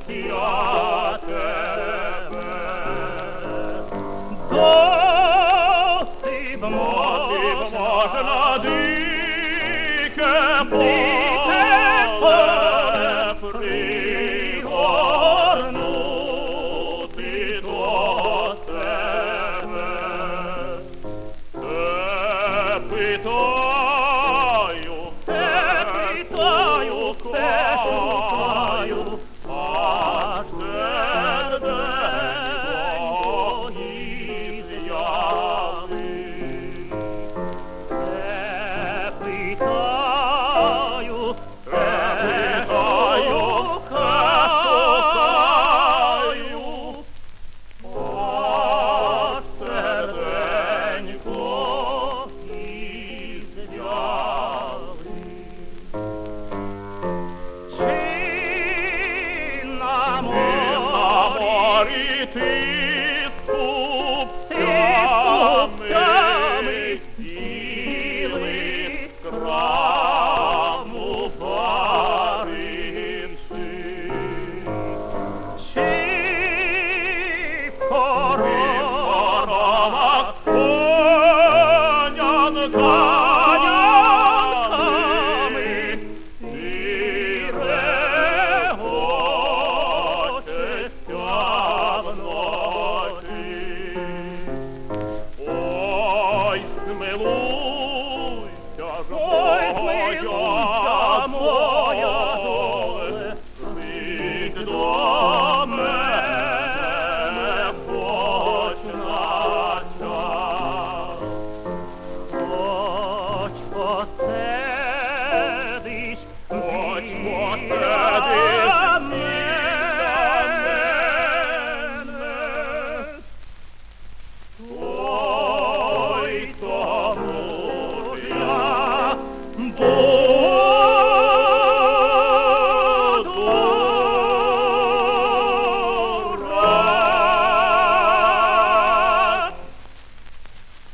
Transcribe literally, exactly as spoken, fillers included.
я тебе. Досить можна дике поле пригорнути до себе. Те питаю, те питаю, те шукаю, аж серденько із'яви. Те питаю, те питаю, те шукаю, аж серденько із'яви. Чи на морі ти